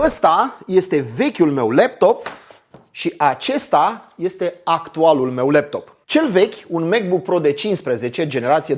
Ăsta este vechiul meu laptop și acesta este actualul meu laptop. Cel vechi, un MacBook Pro de 15, generație 2010-2011,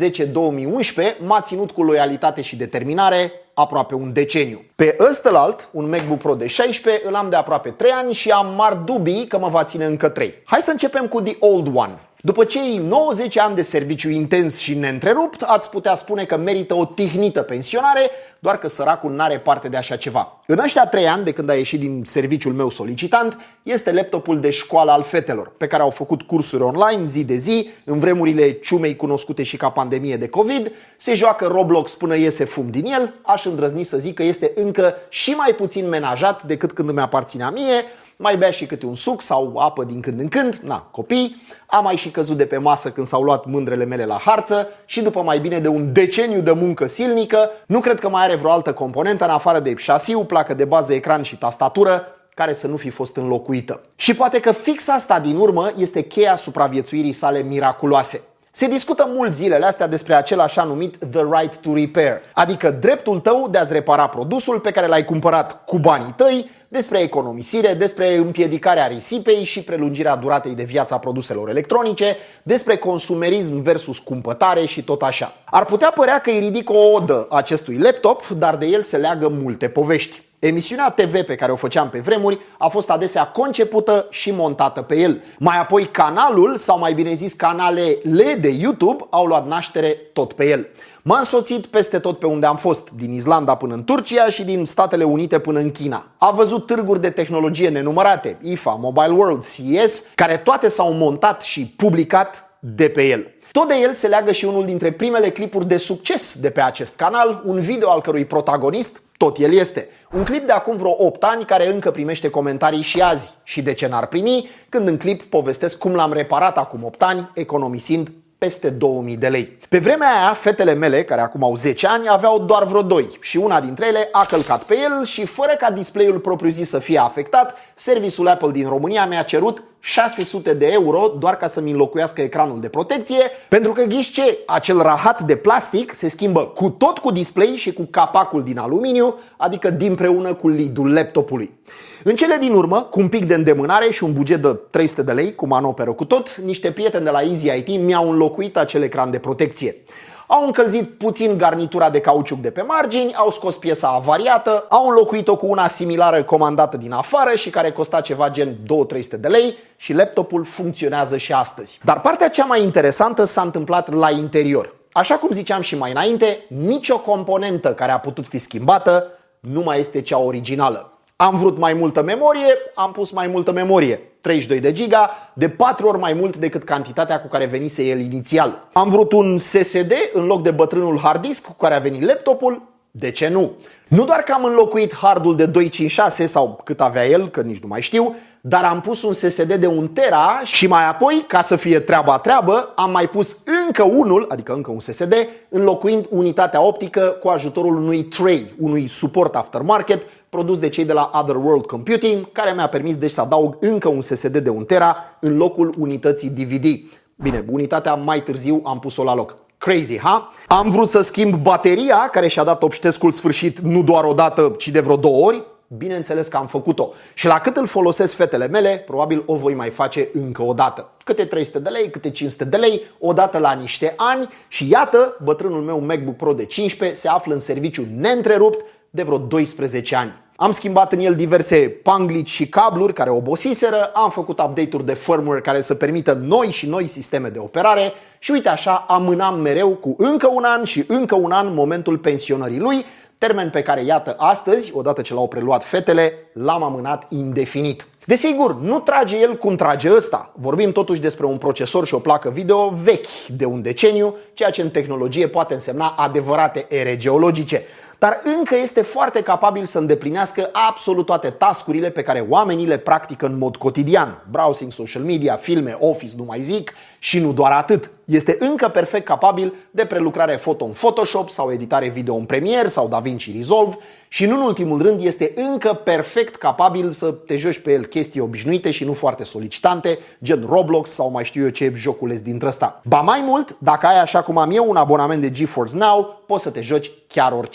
m-a ținut cu loialitate și determinare aproape un deceniu. Pe ăstălalt, un MacBook Pro de 16, îl am de aproape 3 ani și am mari dubii că mă va ține încă 3. Hai să începem cu the old one. După cei 90 ani de serviciu intens și neîntrerupt, ați putea spune că merită o tihnită pensionare, doar că săracul n-are parte de așa ceva. În ăștia 3 ani, de când a ieșit din serviciul meu solicitant, este laptopul de școală al fetelor, pe care au făcut cursuri online zi de zi, în vremurile ciumei cunoscute și ca pandemie de COVID, se joacă Roblox până iese fum din el, aș îndrăzni să zic că este încă și mai puțin menajat decât când îmi aparținea mie, mai bea și câte un suc sau apă din când în când, copii, am mai și căzut de pe masă când s-au luat mândrele mele la harță și după mai bine de un deceniu de muncă silnică, nu cred că mai are vreo altă componentă în afară de șasiu, placă de bază, ecran și tastatură, care să nu fi fost înlocuită. Și poate că fix asta din urmă este cheia supraviețuirii sale miraculoase. Se discută mult zilele astea despre acel așa numit the right to repair, adică dreptul tău de a-ți repara produsul pe care l-ai cumpărat cu banii tăi, despre economisire, despre împiedicarea risipei și prelungirea duratei de viață a produselor electronice, despre consumerism versus cumpătare și tot așa. Ar putea părea că îi ridic o odă acestui laptop, dar de el se leagă multe povești. Emisiunea TV pe care o făceam pe vremuri a fost adesea concepută și montată pe el. Mai apoi canalul, sau mai bine zis canalele de YouTube, au luat naștere tot pe el. M-a însoțit peste tot pe unde am fost, din Islanda până în Turcia și din Statele Unite până în China. A văzut târguri de tehnologie nenumărate, IFA, Mobile World, CES, care toate s-au montat și publicat de pe el. Tot de el se leagă și unul dintre primele clipuri de succes de pe acest canal, un video al cărui protagonist tot el este. Un clip de acum vreo 8 ani care încă primește comentarii și azi. Și de ce n-ar primi, când în clip povestesc cum l-am reparat acum 8 ani, economisind peste 2000 de lei. Pe vremea aia, fetele mele, care acum au 10 ani, aveau doar vreo 2 și una dintre ele a călcat pe el și fără ca display-ul propriu-zis să fie afectat, serviciul Apple din România mi-a cerut 600 de euro doar ca să-mi înlocuiască ecranul de protecție, pentru că ghiși ce, acel rahat de plastic se schimbă cu display și cu capacul din aluminiu, adică dinpreună cu lidul laptopului. În cele din urmă, cu un pic de îndemânare și un buget de 300 de lei, cu manoperă cu tot, niște prieteni de la Easy IT mi-au înlocuit acel ecran de protecție. Au încălzit puțin garnitura de cauciuc de pe margini, au scos piesa avariată, au înlocuit-o cu una similară comandată din afară și care costa ceva gen 200-300 de lei și laptopul funcționează și astăzi. Dar partea cea mai interesantă s-a întâmplat la interior. Așa cum ziceam și mai înainte, nicio componentă care a putut fi schimbată nu mai este cea originală. Am vrut mai multă memorie, am pus mai multă memorie, 32 de giga, de 4 ori mai mult decât cantitatea cu care venise el inițial. Am vrut un SSD în loc de bătrânul hard disk cu care a venit laptopul, de ce nu? Nu doar că am înlocuit hardul de 256 sau cât avea el, că nici nu mai știu, dar am pus un SSD de 1 tera și mai apoi, ca să fie treabă, am mai pus încă unul, adică încă un SSD, înlocuind unitatea optică cu ajutorul unui tray, unui suport aftermarket, produs de cei de la Otherworld Computing, care mi-a permis deci să adaug încă un SSD de 1 tera în locul unității DVD. Bine, unitatea mai târziu am pus-o la loc. Crazy, ha? Am vrut să schimb bateria, care și-a dat obștescul sfârșit nu doar o dată, ci de vreo 2 ori. Bineînțeles că am făcut-o. Și la cât îl folosesc fetele mele, probabil o voi mai face încă o dată. Câte 300 de lei, câte 500 de lei, o dată la niște ani și iată, bătrânul meu MacBook Pro de 15 se află în serviciu neîntrerupt de vreo 12 ani. Am schimbat în el diverse panglici și cabluri care obosiseră, am făcut update-uri de firmware care să permită noi sisteme de operare și uite așa amânam mereu cu încă un an și încă un an momentul pensionării lui, termen pe care, iată, astăzi, odată ce l-au preluat fetele, l-am amânat indefinit. Desigur, nu trage el cum trage ăsta. Vorbim totuși despre un procesor și o placă video vechi de un deceniu, ceea ce în tehnologie poate însemna adevărate ere geologice. Dar încă este foarte capabil să îndeplinească absolut toate tascurile pe care oamenii le practică în mod cotidian. Browsing, social media, filme, Office, nu mai zic, și nu doar atât. Este încă perfect capabil de prelucrare foto în Photoshop sau editare video în Premiere sau DaVinci Resolve și, în ultimul rând, este încă perfect capabil să te joci pe el chestii obișnuite și nu foarte solicitante, gen Roblox sau mai știu eu ce joculeț dintre ăsta. Ba mai mult, dacă ai așa cum am eu un abonament de GeForce Now, poți să te joci chiar orice.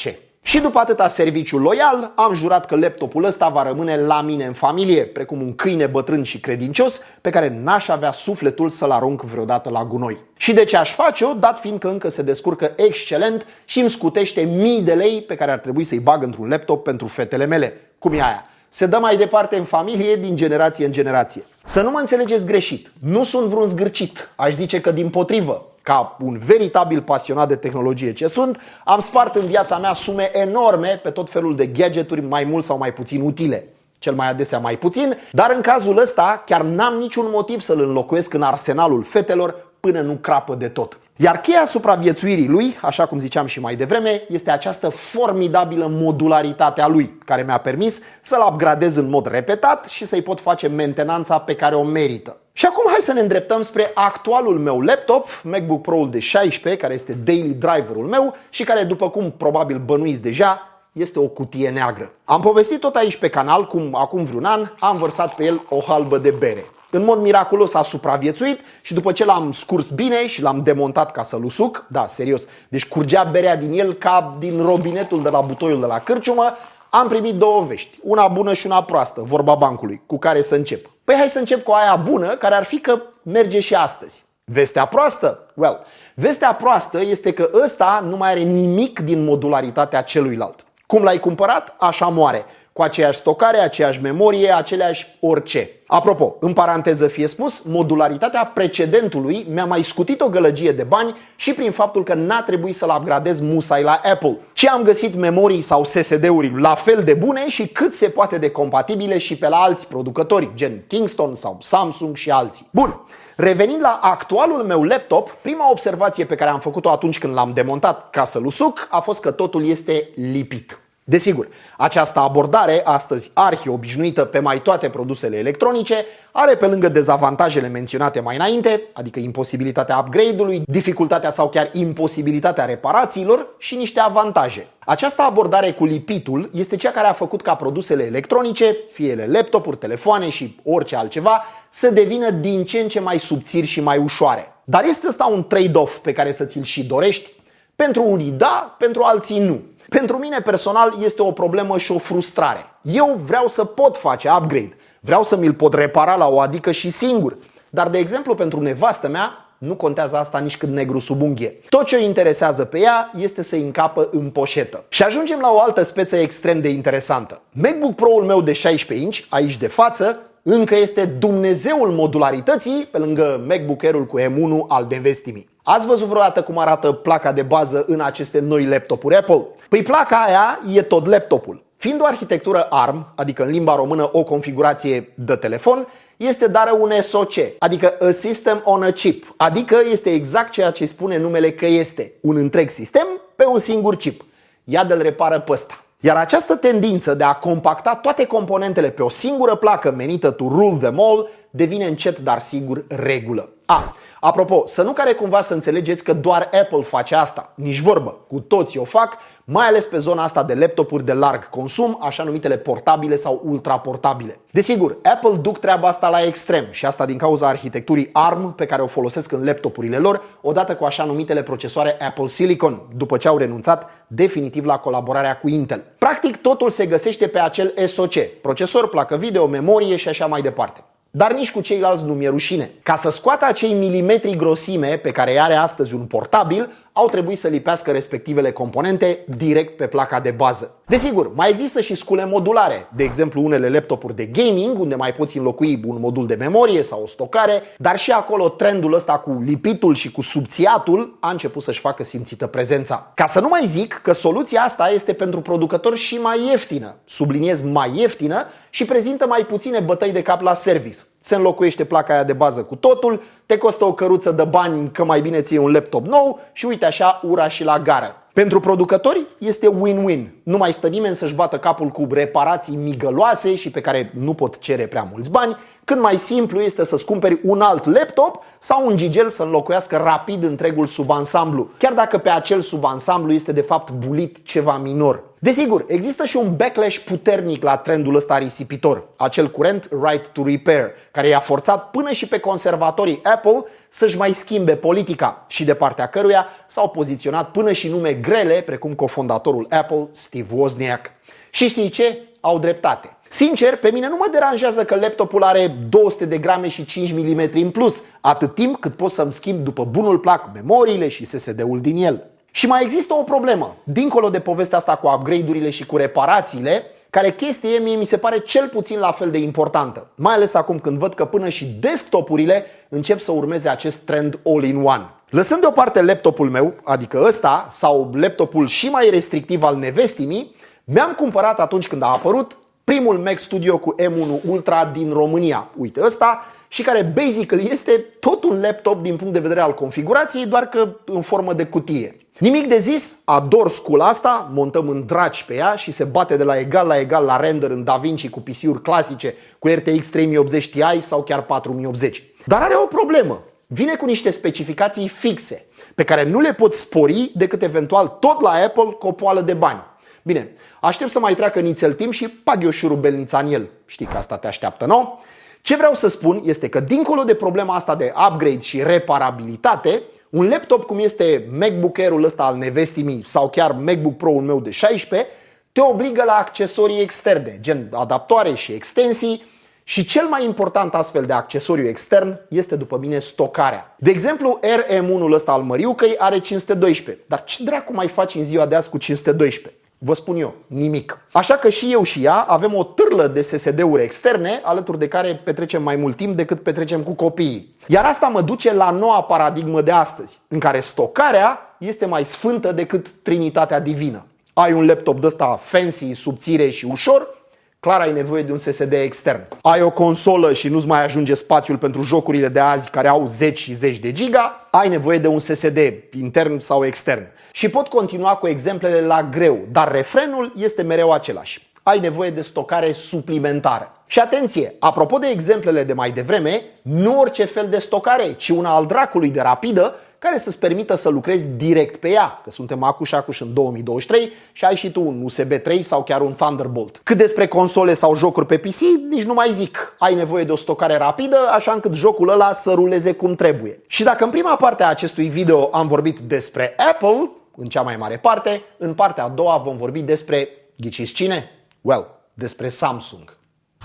Și după atâta serviciu loial, am jurat că laptopul ăsta va rămâne la mine în familie, precum un câine bătrân și credincios pe care n-aș avea sufletul să-l arunc vreodată la gunoi. Și de ce aș face-o, dat fiind că încă se descurcă excelent și îmi scutește mii de lei pe care ar trebui să-i bag într-un laptop pentru fetele mele. Cum e aia? Se dă mai departe în familie, din generație în generație. Să nu mă înțelegeți greșit, nu sunt vreun zgârcit, aș zice că dimpotrivă. Ca un veritabil pasionat de tehnologie ce sunt, am spart în viața mea sume enorme pe tot felul de gadgeturi mai mult sau mai puțin utile. Cel mai adesea mai puțin, dar în cazul ăsta chiar n-am niciun motiv să-l înlocuiesc în arsenalul fetelor până nu crapă de tot. Iar cheia supraviețuirii lui, așa cum ziceam și mai devreme, este această formidabilă modularitate a lui, care mi-a permis să-l upgradez în mod repetat și să-i pot face mentenanța pe care o merită. Și acum hai să ne îndreptăm spre actualul meu laptop, MacBook Pro-ul de 16, care este daily driverul meu și care, după cum probabil bănuiți deja, este o cutie neagră. Am povestit tot aici pe canal cum acum vreun an am vărsat pe el o halbă de bere. În mod miraculos a supraviețuit și după ce l-am scurs bine și l-am demontat ca să-l usuc, da, serios, deci curgea berea din el ca din robinetul de la butoiul de la cârciumă, am primit două vești, una bună și una proastă, vorba bancului, cu care să încep. Păi hai să încep cu aia bună, care ar fi că merge și astăzi. Vestea proastă? Well, vestea proastă este că ăsta nu mai are nimic din modularitatea celuilalt. Cum l-ai cumpărat, așa moare. Cu aceeași stocare, aceeași memorie, aceleași orice. Apropo, în paranteză fie spus, modularitatea precedentului mi-a mai scutit o gălăgie de bani și prin faptul că n-a trebuit să-l upgradez musai la Apple. Ci am găsit memorii sau SSD-uri la fel de bune și cât se poate de compatibile și pe la alți producători, gen Kingston sau Samsung și alții. Bun. Revenind la actualul meu laptop, prima observație pe care am făcut-o atunci când l-am demontat ca să-l usuc a fost că totul este lipit. Desigur, această abordare, astăzi arhi-obișnuită pe mai toate produsele electronice, are pe lângă dezavantajele menționate mai înainte, adică imposibilitatea upgrade-ului, dificultatea sau chiar imposibilitatea reparațiilor și niște avantaje. Această abordare cu lipitul este cea care a făcut ca produsele electronice, fie ele laptopuri, telefoane și orice altceva, să devină din ce în ce mai subțiri și mai ușoare. Dar este ăsta un trade-off pe care să ți-l și dorești? Pentru unii da, pentru alții nu. Pentru mine personal este o problemă și o frustrare. Eu vreau să pot face upgrade, vreau să mi-l pot repara la o adică și singur. Dar de exemplu pentru nevastă mea nu contează asta nici cât negru sub unghie. Tot ce o interesează pe ea este să-i încapă în poșetă. Și ajungem la o altă speță extrem de interesantă. MacBook Pro-ul meu de 16 inch, aici de față, încă este Dumnezeul modularității pe lângă MacBook Air-ul cu M1 al nevestii. Ați văzut vreodată cum arată placa de bază în aceste noi laptopuri Apple? Păi placa aia e tot laptopul. Fiind o arhitectură ARM, adică în limba română o configurație de telefon, este dară un SoC, adică a System on a Chip, adică este exact ceea ce spune numele că este, un întreg sistem pe un singur chip. Ia de-l repară pe ăsta. Iar această tendință de a compacta toate componentele pe o singură placă menită to rule them all devine încet, dar sigur, regulă. Apropo, să nu care cumva să înțelegeți că doar Apple face asta. Nici vorbă, cu toții o fac, mai ales pe zona asta de laptopuri de larg consum, așa numitele portabile sau ultraportabile. Desigur, Apple duc treaba asta la extrem și asta din cauza arhitecturii ARM pe care o folosesc în laptopurile lor, odată cu așa numitele procesoare Apple Silicon, după ce au renunțat definitiv la colaborarea cu Intel. Practic totul se găsește pe acel SoC, procesor, placă video, memorie și așa mai departe. Dar nici cu ceilalți nu mi-e rușine. Ca să scoată acei milimetri grosime pe care îi are astăzi un portabil, au trebuit să lipească respectivele componente direct pe placa de bază. Desigur, mai există și scule modulare, de exemplu unele laptopuri de gaming, unde mai poți înlocui un modul de memorie sau o stocare, dar și acolo trendul ăsta cu lipitul și cu subțiatul a început să-și facă simțită prezența. Ca să nu mai zic că soluția asta este pentru producători și mai ieftină, subliniez mai ieftină, și prezintă mai puține bătăi de cap la service. Se înlocuiește placa aia de bază cu totul, te costă o căruță de bani că mai bine ții un laptop nou și uite așa ura și la gară. Pentru producători este win-win. Nu mai stă nimeni să-și bată capul cu reparații migăloase și pe care nu pot cere prea mulți bani, Când mai simplu este să-ți cumperi un alt laptop sau un gigel să înlocuiască rapid întregul subansamblu, chiar dacă pe acel subansamblu este de fapt bulit ceva minor. Desigur, există și un backlash puternic la trendul ăsta risipitor, acel curent right to repair, care i-a forțat până și pe conservatorii Apple să-și mai schimbe politica și de partea căruia s-au poziționat până și nume grele, precum cofondatorul Apple, Steve Wozniak. Și știi ce? Au dreptate. Sincer, pe mine nu mă deranjează că laptopul are 200 de grame și 5 mm în plus, atât timp cât pot să-mi schimb după bunul plac memoriile și SSD-ul din el. Și mai există o problemă, dincolo de povestea asta cu upgrade-urile și cu reparațiile, care chestie mie mi se pare cel puțin la fel de importantă, mai ales acum când văd că până și desktopurile încep să urmeze acest trend all-in-one. Lăsând deoparte laptopul meu, adică ăsta, sau laptopul și mai restrictiv al nevestimii, mi-am cumpărat atunci când a apărut primul Mac Studio cu M1 Ultra din România, uite ăsta, și care basically este tot un laptop din punct de vedere al configurației, doar că în formă de cutie. Nimic de zis, ador scula asta, montăm în draci pe ea și se bate de la egal la render în DaVinci cu PC-uri clasice cu RTX 3080 Ti sau chiar 4080. Dar are o problemă, vine cu niște specificații fixe, pe care nu le pot spori decât eventual tot la Apple cu o poală de bani. Bine, aștept să mai treacă nițel timp și pag eu șurubelnița în el. Știi că asta te așteaptă, nu? Ce vreau să spun este că dincolo de problema asta de upgrade și reparabilitate, un laptop cum este MacBook Air-ul ăsta al nevestimii sau chiar MacBook Pro-ul meu de 16 te obligă la accesorii externe, gen adaptoare și extensii, și cel mai important astfel de accesoriu extern este după mine stocarea. De exemplu, RM1-ul ăsta al măriucăi are 512, dar ce dracu mai faci în ziua de azi cu 512? Vă spun eu, nimic. Așa că și eu și ea avem o târlă de SSD-uri externe, alături de care petrecem mai mult timp decât petrecem cu copiii. Iar asta mă duce la noua paradigmă de astăzi, în care stocarea este mai sfântă decât Trinitatea Divină. Ai un laptop de ăsta fancy, subțire și ușor, clar ai nevoie de un SSD extern. Ai o consolă și nu-ți mai ajunge spațiul pentru jocurile de azi care au 10 și 10 de giga, ai nevoie de un SSD intern sau extern. Și pot continua cu exemplele la greu, dar refrenul este mereu același. Ai nevoie de stocare suplimentară. Și atenție, apropo de exemplele de mai devreme, nu orice fel de stocare, ci una al dracului de rapidă, care să-ți permită să lucrezi direct pe ea, că suntem acuși în 2023 și ai și tu un USB 3 sau chiar un Thunderbolt. Cât despre console sau jocuri pe PC, nici nu mai zic. Ai nevoie de o stocare rapidă, așa încât jocul ăla să ruleze cum trebuie. Și dacă în prima parte a acestui video am vorbit despre Apple, în cea mai mare parte, în partea a doua vom vorbi despre, ghiciți cine? Well, despre Samsung.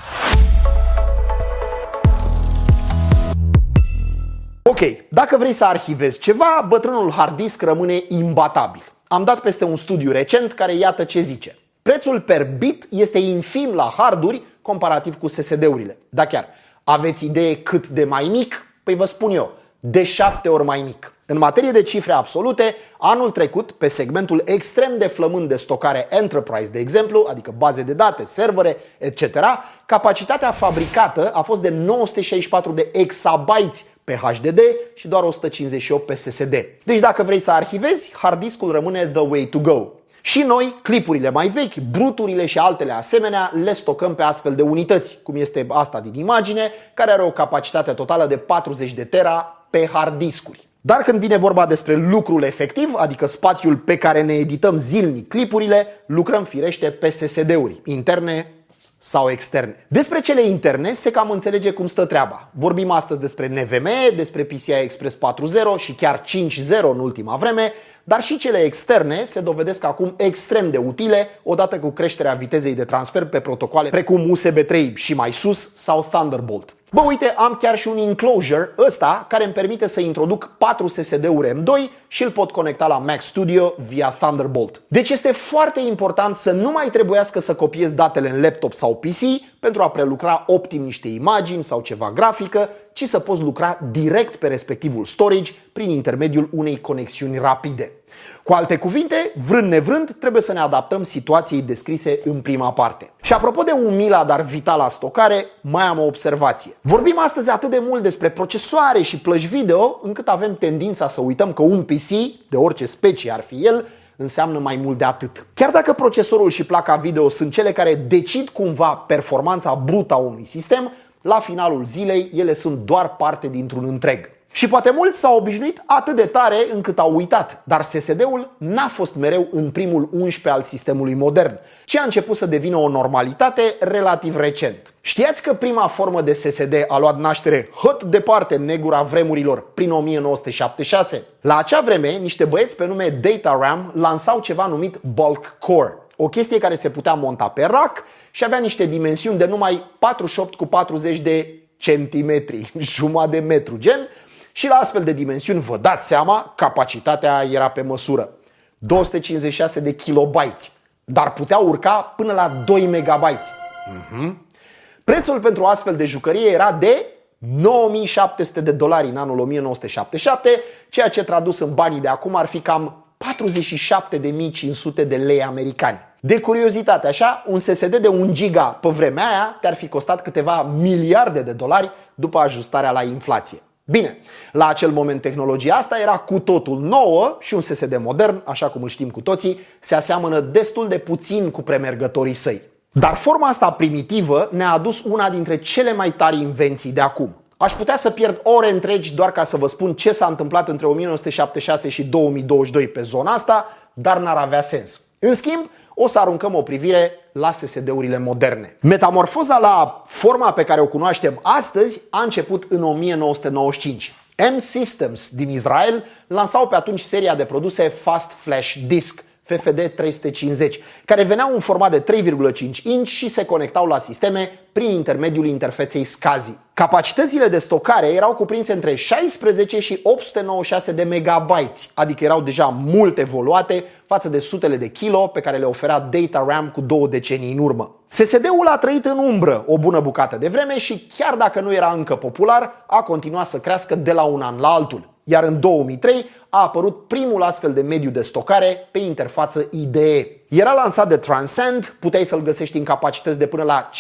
Ok, dacă vrei să arhivezi ceva, bătrânul hard disk rămâne imbatabil. Am dat peste un studiu recent care iată ce zice. Prețul per bit este infim la harduri comparativ cu SSD-urile. Da chiar, aveți idee cât de mai mic? Păi vă spun eu, de 7 ori mai mic. În materie de cifre absolute, anul trecut, pe segmentul extrem de flămând de stocare Enterprise, de exemplu, adică baze de date, servere, etc., capacitatea fabricată a fost de 964 de exabytes pe HDD și doar 158 pe SSD. Deci dacă vrei să arhivezi, hard disk-ul rămâne the way to go. Și noi, clipurile mai vechi, bruturile și altele asemenea, le stocăm pe astfel de unități, cum este asta din imagine, care are o capacitate totală de 40 de tera pe hard discuri. Dar când vine vorba despre lucrul efectiv, adică spațiul pe care ne edităm zilnic clipurile, lucrăm firește pe SSD-uri, interne sau externe. Despre cele interne se cam înțelege cum stă treaba. Vorbim astăzi despre NVMe, despre PCI Express 4.0 și chiar 5.0 în ultima vreme, dar și cele externe se dovedesc acum extrem de utile odată cu creșterea vitezei de transfer pe protocoale precum USB 3 și mai sus sau Thunderbolt. Bă, uite, am chiar și un enclosure ăsta care îmi permite să introduc 4 SSD-uri M2 și îl pot conecta la Mac Studio via Thunderbolt. Deci este foarte important să nu mai trebuiască să copiezi datele în laptop sau PC pentru a prelucra optim niște imagini sau ceva grafică, ci să poți lucra direct pe respectivul storage prin intermediul unei conexiuni rapide. Cu alte cuvinte, vrând nevrând, trebuie să ne adaptăm situației descrise în prima parte. Și apropo de umila, dar vitala stocare, mai am o observație. Vorbim astăzi atât de mult despre procesoare și plăci video, încât avem tendința să uităm că un PC, de orice specie ar fi el, înseamnă mai mult de atât. Chiar dacă procesorul și placa video sunt cele care decid cumva performanța brută a unui sistem, La finalul zilei, ele sunt doar parte dintr-un întreg. Și poate mulți s-au obișnuit atât de tare încât au uitat, dar SSD-ul n-a fost mereu în primul 11 al sistemului modern, ci a început să devină o normalitate relativ recent. Știați că prima formă de SSD a luat naștere hăt departe în negura vremurilor, prin 1976? La acea vreme, niște băieți pe nume DataRam lansau ceva numit Bulk Core, o chestie care se putea monta pe rack și avea niște dimensiuni de numai 48 cu 40 de centimetri, jumătate de metru, gen. Și la astfel de dimensiuni, vă dați seama, capacitatea era pe măsură. 256 de kilobytes, dar putea urca până la 2 megabytes. Prețul pentru astfel de jucărie era de $9.700 în anul 1977, ceea ce tradus în banii de acum ar fi cam 47.500 de lei americani. De curiozitate așa, un SSD de 1 giga pe vremea aia te-ar fi costat câteva miliarde de dolari după ajustarea la inflație. Bine, la acel moment tehnologia asta era cu totul nouă și un SSD modern, așa cum îl știm cu toții, se aseamănă destul de puțin cu premergătorii săi. Dar forma asta primitivă ne-a adus una dintre cele mai tari invenții de acum. Aș putea să pierd ore întregi doar ca să vă spun ce s-a întâmplat între 1976 și 2022 pe zona asta, dar n-ar avea sens. În schimb, o să aruncăm o privire la SSD-urile moderne. Metamorfoza la forma pe care o cunoaștem astăzi a început în 1995. M-Systems din Israel lansau pe atunci seria de produse Fast Flash Disk, FFD 350, care veneau în format de 3,5 inch și se conectau la sisteme prin intermediul interfeței SCSI. Capacitățile de stocare erau cuprinse între 16 și 896 de megabytes, adică erau deja mult evoluate față de sutele de kilo pe care le oferea DataRam cu 2 decenii în urmă. SSD-ul a trăit în umbră o bună bucată de vreme și chiar dacă nu era încă popular, a continuat să crească de la un an la altul. Iar în 2003 a apărut primul astfel de mediu de stocare pe interfață IDE. Era lansat de Transcend, puteai să-l găsești în capacități de până la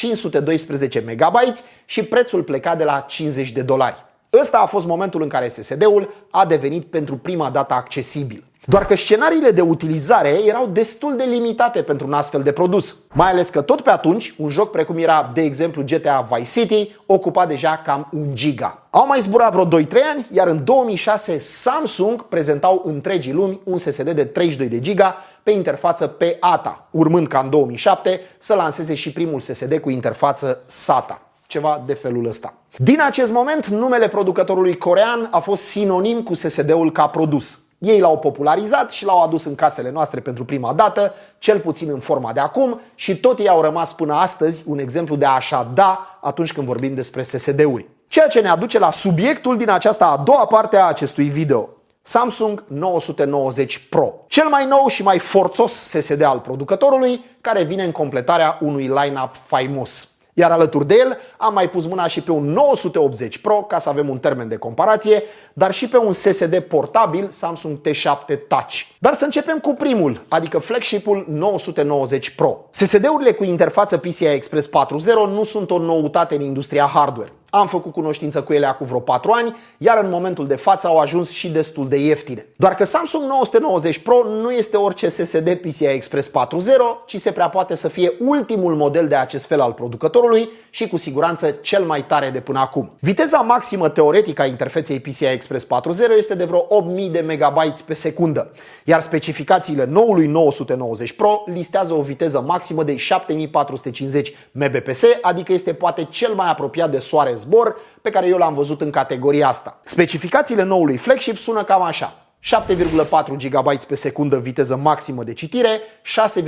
512 MB și prețul pleca de la $50. Ăsta a fost momentul în care SSD-ul a devenit pentru prima dată accesibil. Doar că scenariile de utilizare erau destul de limitate pentru un astfel de produs. Mai ales că tot pe atunci, un joc precum era, de exemplu, GTA Vice City, ocupa deja cam 1 giga. Au mai zburat vreo 2-3 ani, iar în 2006 Samsung prezentau întregii lumi un SSD de 32 de giga pe interfață PATA, urmând ca în 2007 să lanseze și primul SSD cu interfață SATA. Ceva de felul ăsta. Din acest moment, numele producătorului corean a fost sinonim cu SSD-ul ca produs. Ei l-au popularizat și l-au adus în casele noastre pentru prima dată, cel puțin în forma de acum, și tot ei au rămas până astăzi un exemplu de așa da atunci când vorbim despre SSD-uri. Ceea ce ne aduce la subiectul din această a doua parte a acestui video. Samsung 990 Pro, cel mai nou și mai forțos SSD al producătorului, care vine în completarea unui line-up faimos. Iar alături de el am mai pus mâna și pe un 980 Pro ca să avem un termen de comparație, dar și pe un SSD portabil Samsung T7 Touch. Dar să începem cu primul, adică flagship-ul 990 Pro. SSD-urile cu interfață PCI Express 4.0 nu sunt o noutate în industria hardware. Am făcut cunoștință cu ele acum vreo 4 ani, iar în momentul de față au ajuns și destul de ieftine. Doar că Samsung 990 Pro nu este orice SSD PCI Express 4.0, ci se prea poate să fie ultimul model de acest fel al producătorului și cu siguranță cel mai tare de până acum. Viteza maximă teoretică a interfeței PCI Express 4.0 este de vreo 8000 de megabytes pe secundă, iar specificațiile noului 990 Pro listează o viteză maximă de 7450 Mbps, adică este poate cel mai apropiat de soare zbor pe care eu l-am văzut în categoria asta. Specificațiile noului flagship sună cam așa: 7,4 GB pe secundă viteză maximă de citire, 6,9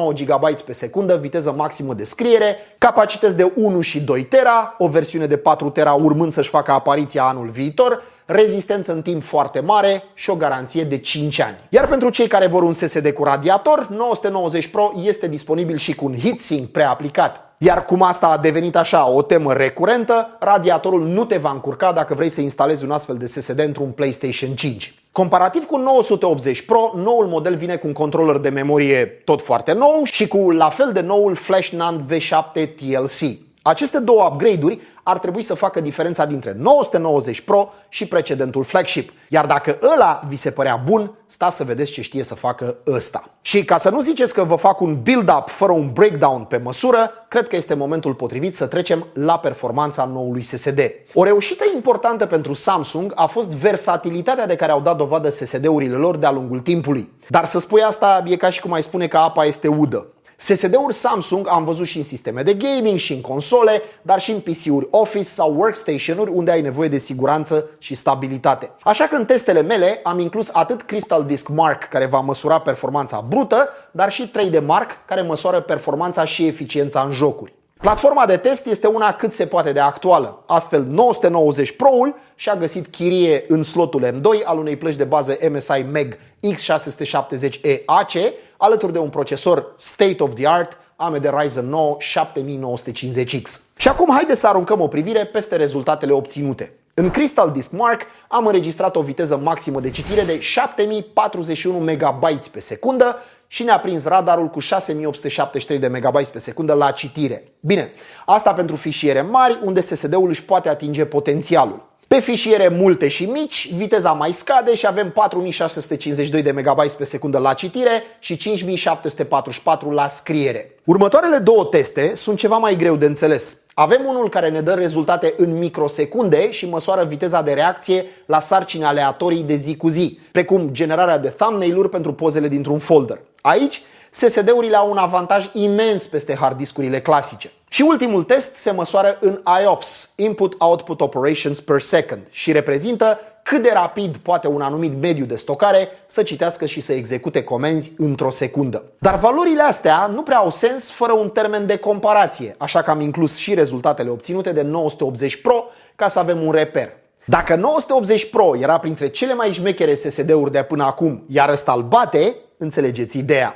GB pe secundă viteză maximă de scriere, capacități de 1 și 2 tera, o versiune de 4 tera urmând să-și facă apariția anul viitor, rezistență în timp foarte mare și o garanție de 5 ani. Iar pentru cei care vor un SSD cu radiator, 990 Pro este disponibil și cu un heatsink preaplicat. Iar cum asta a devenit așa o temă recurentă, radiatorul nu te va încurca dacă vrei să instalezi un astfel de SSD într-un PlayStation 5. Comparativ cu 980 Pro, noul model vine cu un controller de memorie tot foarte nou și cu la fel de noul Flash NAND V7 TLC. Aceste două upgrade-uri ar trebui să facă diferența dintre 990 Pro și precedentul flagship. Iar dacă ăla vi se părea bun, stați să vedeți ce știe să facă ăsta. Și ca să nu ziceți că vă fac un build-up fără un breakdown pe măsură, cred că este momentul potrivit să trecem la performanța noului SSD. O reușită importantă pentru Samsung a fost versatilitatea de care au dat dovadă SSD-urile lor de-a lungul timpului. Dar să spui asta e ca și cum ai spune că apa este udă. SSD-uri Samsung am văzut și în sisteme de gaming, și în console, dar și în PC-uri Office sau workstation-uri unde ai nevoie de siguranță și stabilitate. Așa că în testele mele am inclus atât Crystal Disk Mark, care va măsura performanța brută, dar și 3D Mark, care măsoară performanța și eficiența în jocuri. Platforma de test este una cât se poate de actuală, astfel 990 Pro-ul și-a găsit chirie în slotul M2 al unei plăci de bază MSI Meg X670E AC, alături de un procesor state-of-the-art AMD Ryzen 9 7950X. Și acum haide să aruncăm o privire peste rezultatele obținute. În Crystal Disk Mark am înregistrat o viteză maximă de citire de 7041 MB pe secundă și ne-a prins radarul cu 6873 de MB pe secundă la citire. Bine, asta pentru fișiere mari unde SSD-ul își poate atinge potențialul. Pe fișiere multe și mici, viteza mai scade și avem 4652 de MB pe secundă la citire și 5744 la scriere. Următoarele două teste sunt ceva mai greu de înțeles. Avem unul care ne dă rezultate în microsecunde și măsoară viteza de reacție la sarcini aleatorii de zi cu zi, precum generarea de thumbnail-uri pentru pozele dintr-un folder. Aici, SSD-urile au un avantaj imens peste hard discurile clasice. Și ultimul test se măsoară în IOPS, Input Output Operations per Second, și reprezintă cât de rapid poate un anumit mediu de stocare să citească și să execute comenzi într-o secundă. Dar valorile astea nu prea au sens fără un termen de comparație, așa că am inclus și rezultatele obținute de 980 Pro ca să avem un reper. Dacă 980 Pro era printre cele mai șmechere SSD-uri de până acum, iar ăsta îl bate, înțelegeți ideea.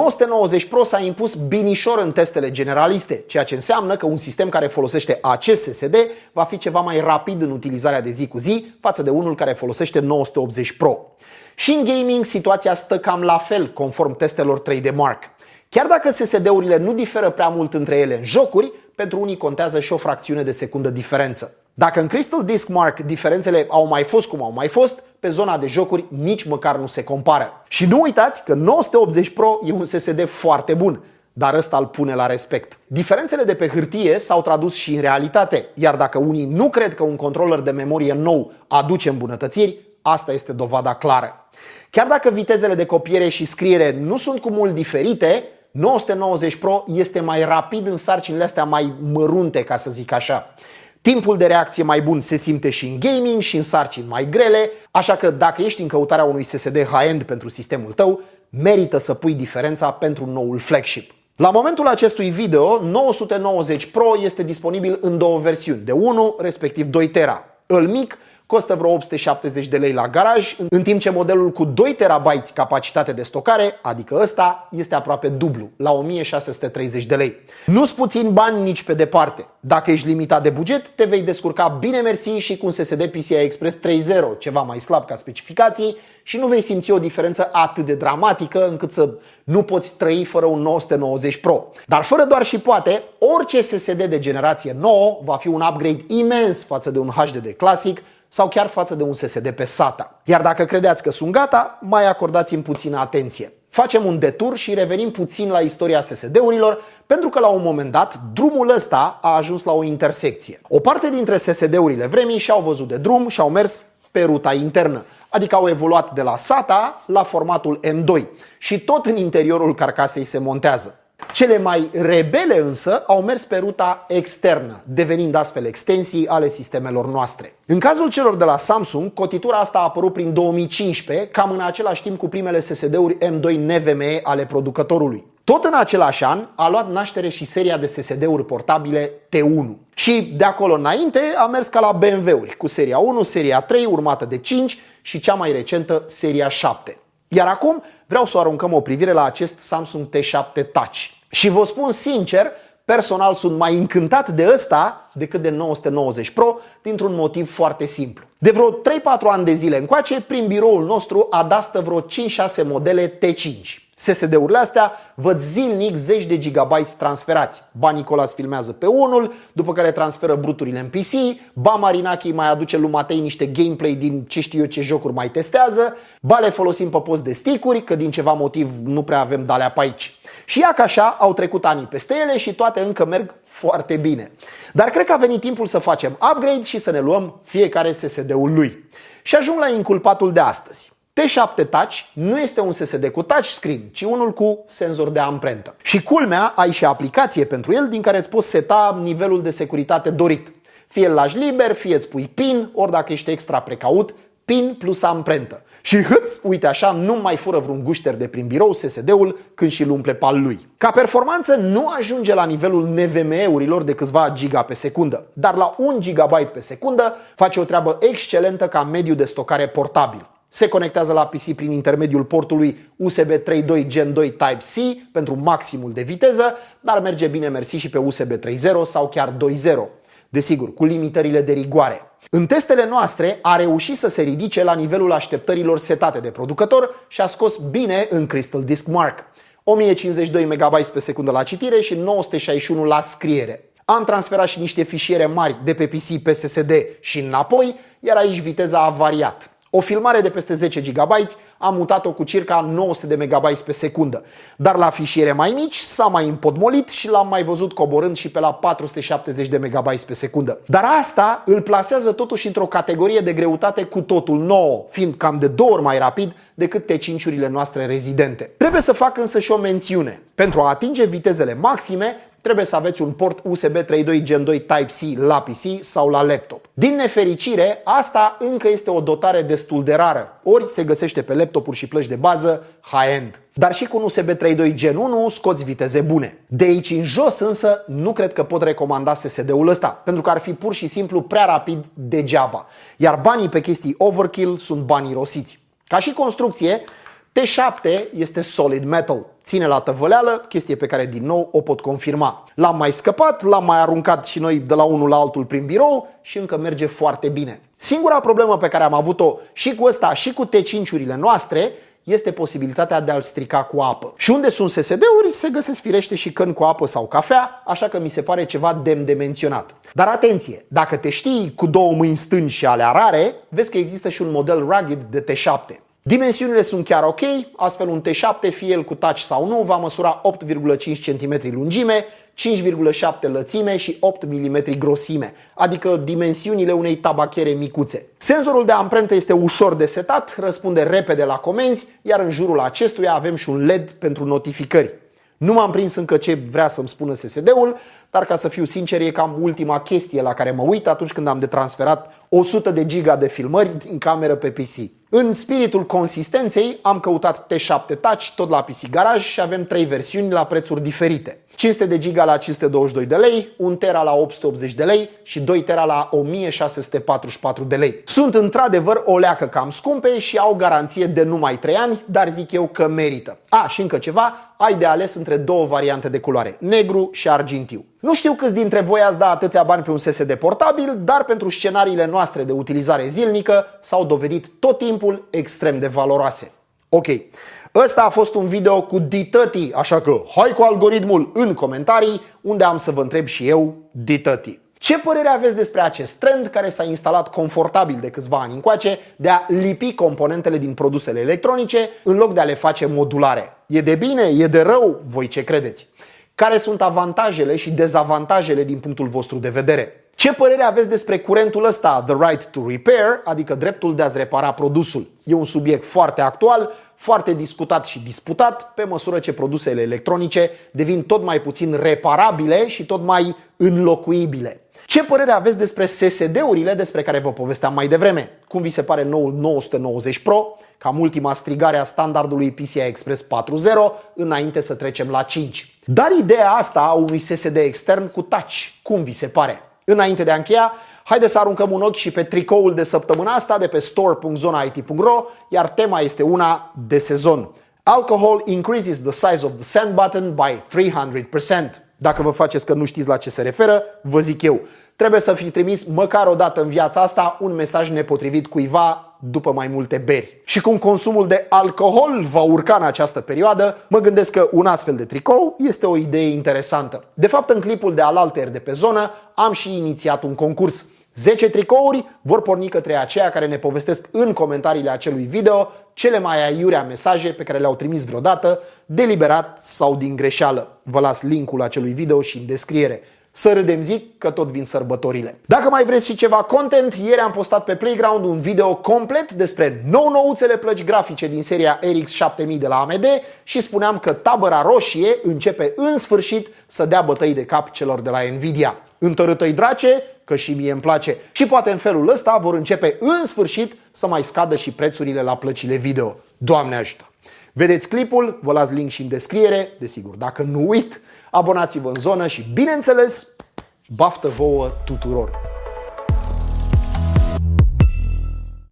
990 Pro s-a impus binișor în testele generaliste, ceea ce înseamnă că un sistem care folosește acest SSD va fi ceva mai rapid în utilizarea de zi cu zi față de unul care folosește 980 Pro. Și în gaming situația stă cam la fel, conform testelor 3D Mark. Chiar dacă SSD-urile nu diferă prea mult între ele în jocuri, pentru unii contează și o fracțiune de secundă diferență. Dacă în Crystal Disk Mark diferențele au mai fost cum au mai fost, pe zona de jocuri nici măcar nu se compară. Și nu uitați că 980 Pro e un SSD foarte bun, dar ăsta îl pune la respect. Diferențele de pe hârtie s-au tradus și în realitate, iar dacă unii nu cred că un controller de memorie nou aduce îmbunătățiri, asta este dovada clară. Chiar dacă vitezele de copiere și scriere nu sunt cu mult diferite, 990 Pro este mai rapid în sarcinile astea mai mărunte, ca să zic așa. Timpul de reacție mai bun se simte și în gaming și în sarcini mai grele, așa că dacă ești în căutarea unui SSD high-end pentru sistemul tău, merită să pui diferența pentru noul flagship. La momentul acestui video, 990 Pro este disponibil în două versiuni, de 1 respectiv 2 tera. Îl mic costă vreo 870 de lei la garaj, în timp ce modelul cu 2 TB capacitate de stocare, adică ăsta, este aproape dublu, la 1630 de lei. Nu-s puțin bani nici pe departe. Dacă ești limitat de buget, te vei descurca bine mersi și cu un SSD PCI Express 3.0, ceva mai slab ca specificații, și nu vei simți o diferență atât de dramatică încât să nu poți trăi fără un 990 Pro. Dar fără doar și poate, orice SSD de generație nouă va fi un upgrade imens față de un HDD clasic sau chiar față de un SSD pe SATA. Iar dacă credeți că sunt gata, mai acordați-mi puțină atenție. Facem un detur și revenim puțin la istoria SSD-urilor, pentru că la un moment dat drumul ăsta a ajuns la o intersecție. O parte dintre SSD-urile vremii și-au văzut de drum și au mers pe ruta internă, adică au evoluat de la SATA la formatul M2 și tot în interiorul carcasei se montează. Cele mai rebele însă au mers pe ruta externă, devenind astfel extensii ale sistemelor noastre. În cazul celor de la Samsung, cotitura asta a apărut prin 2015, cam în același timp cu primele SSD-uri M2 NVMe ale producătorului. Tot în același an a luat naștere și seria de SSD-uri portabile T1. Și de acolo înainte a mers ca la BMW-uri, cu seria 1, seria 3, urmată de 5 și cea mai recentă, seria 7. Iar acum vreau să aruncăm o privire la acest Samsung T7 Touch. Și vă spun sincer, personal sunt mai încântat de ăsta decât de 990 Pro, dintr-un motiv foarte simplu. De vreo 3-4 ani de zile încoace, prin biroul nostru adastă vreo 5-6 modele T5. SSD-urile astea văd zilnic zeci de gigabytes transferați. Ba Nicolas filmează pe unul, după care transferă bruturile în PC, ba Marinachi mai aduce lui Matei niște gameplay din ce știu eu ce jocuri mai testează, ba le folosim pe post de stick-uri, că din ceva motiv nu prea avem de-alea pe aici. Și ia că așa au trecut anii peste ele și toate încă merg foarte bine. Dar cred că a venit timpul să facem upgrade și să ne luăm fiecare SSD-ul lui. Și ajung la inculpatul de astăzi. T7 Touch nu este un SSD cu touchscreen, ci unul cu senzor de amprentă. Și culmea, ai și aplicație pentru el din care îți poți seta nivelul de securitate dorit. Fie îl lași liber, fie îți pui PIN, ori dacă ești extra precaut, PIN plus amprentă. Și hâț, uite așa, nu mai fură vreun gușter de prin birou SSD-ul când și-l umple pe al lui. Ca performanță nu ajunge la nivelul NVMe-urilor de câțiva giga pe secundă, dar la 1 GB pe secundă face o treabă excelentă ca mediu de stocare portabil. Se conectează la PC prin intermediul portului USB 3.2 Gen 2 Type-C pentru maximul de viteză, dar merge bine mersi și pe USB 3.0 sau chiar 2.0. Desigur, cu limitările de rigoare. În testele noastre a reușit să se ridice la nivelul așteptărilor setate de producător și a scos bine în Crystal Disk Mark. 1052 MB pe secundă la citire și 961 la scriere. Am transferat și niște fișiere mari de pe PC pe SSD și înapoi, iar aici viteza a variat. O filmare de peste 10 GB am mutat-o cu circa 900 de MB pe secundă, dar la fișiere mai mici s-a mai împodmolit și l-am mai văzut coborând și pe la 470 de MB pe secundă. Dar asta îl plasează totuși într-o categorie de greutate cu totul nouă, fiind cam de 2 ori mai rapid decât T5-urile noastre rezidente. Trebuie să fac însă și o mențiune. Pentru a atinge vitezele maxime, trebuie să aveți un port USB 3.2 Gen 2 Type-C la PC sau la laptop. Din nefericire, asta încă este o dotare destul de rară, ori se găsește pe laptopuri și plăci de bază high-end. Dar și cu un USB 3.2 Gen 1 scoți viteze bune. De aici în jos însă nu cred că pot recomanda SSD-ul ăsta, pentru că ar fi pur și simplu prea rapid degeaba. Iar banii pe chestii overkill sunt banii rosiți. Ca și construcție, T7 este solid metal, ține la tăvăleală, chestie pe care din nou o pot confirma. L-am mai scăpat, l-am mai aruncat și noi de la unul la altul prin birou și încă merge foarte bine. Singura problemă pe care am avut-o și cu ăsta și cu T5-urile noastre este posibilitatea de a-l strica cu apă. Și unde sunt SSD-uri se găsesc firește și căni cu apă sau cafea, așa că mi se pare ceva demn de menționat. Dar atenție, dacă te știi cu două mâini stângi și alea rare, vezi că există și un model rugged de T7. Dimensiunile sunt chiar ok, astfel un T7, fie el cu touch sau nu, va măsura 8,5 cm lungime, 5,7 lățime și 8 mm grosime, adică dimensiunile unei tabachere micuțe. Senzorul de amprentă este ușor de setat, răspunde repede la comenzi, iar în jurul acestuia avem și un LED pentru notificări. Nu m-am prins încă ce vrea să-mi spună SSD-ul, dar ca să fiu sincer e cam ultima chestie la care mă uit atunci când am de transferat 100 de giga de filmări din cameră pe PC. În spiritul consistenței am căutat T7 Touch tot la PC Garage și avem 3 versiuni la prețuri diferite. 500 de giga la 522 de lei, 1 tera la 880 de lei și 2 tera la 1644 de lei. Sunt într-adevăr o leacă cam scumpe și au garanție de numai 3 ani, dar zic eu că merită. Și încă ceva, ai de ales între două variante de culoare, negru și argintiu. Nu știu câți dintre voi ați da atâția bani pe un SSD portabil, dar pentru scenariile noastre de utilizare zilnică s-au dovedit tot timpul extrem de valoroase. Ok, ăsta a fost un video cu D30, așa că hai cu algoritmul în comentarii, unde am să vă întreb și eu D30. Ce părere aveți despre acest trend care s-a instalat confortabil de câțiva ani încoace de a lipi componentele din produsele electronice în loc de a le face modulare? E de bine? E de rău? Voi ce credeți? Care sunt avantajele și dezavantajele din punctul vostru de vedere? Ce părere aveți despre curentul ăsta, the right to repair, adică dreptul de a-ți repara produsul? E un subiect foarte actual, foarte discutat și disputat pe măsură ce produsele electronice devin tot mai puțin reparabile și tot mai înlocuibile. Ce părere aveți despre SSD-urile despre care vă povesteam mai devreme? Cum vi se pare noul 990 Pro, cam ultima strigare a standardului PCI Express 4.0 înainte să trecem la 5? Dar ideea asta a unui SSD extern cu touch, cum vi se pare? Înainte de a încheia, haideți să aruncăm un ochi și pe tricoul de săptămâna asta de pe store.zonait.ro, iar tema este una de sezon. Alcohol increases the size of the send button by 300%. Dacă vă faceți că nu știți la ce se referă, vă zic eu. Trebuie să fi trimis măcar o dată în viața asta un mesaj nepotrivit cuiva după mai multe beri. Și cum consumul de alcool va urca în această perioadă, mă gândesc că un astfel de tricou este o idee interesantă. De fapt, în clipul de alaltăieri de pe zonă am și inițiat un concurs. 10 tricouri vor porni către aceia care ne povestesc în comentariile acelui video cele mai aiurea mesaje pe care le-au trimis vreodată, deliberat sau din greșeală. Vă las linkul acelui video și în descriere. Să râdem, zic, că tot vin sărbătorile. Dacă mai vreți și ceva content, ieri am postat pe Playground un video complet despre nou-nouțele plăci grafice din seria RX 7000 de la AMD și spuneam că tabăra roșie începe în sfârșit să dea bătăi de cap celor de la Nvidia. Întărâtă-i drace, că și mie îmi place. Și poate în felul ăsta vor începe în sfârșit să mai scadă și prețurile la plăcile video. Doamne ajută! Vedeți clipul, vă las link și în descriere, desigur, dacă nu uit, abonați-vă în zonă și, bineînțeles, baftă vouă tuturor!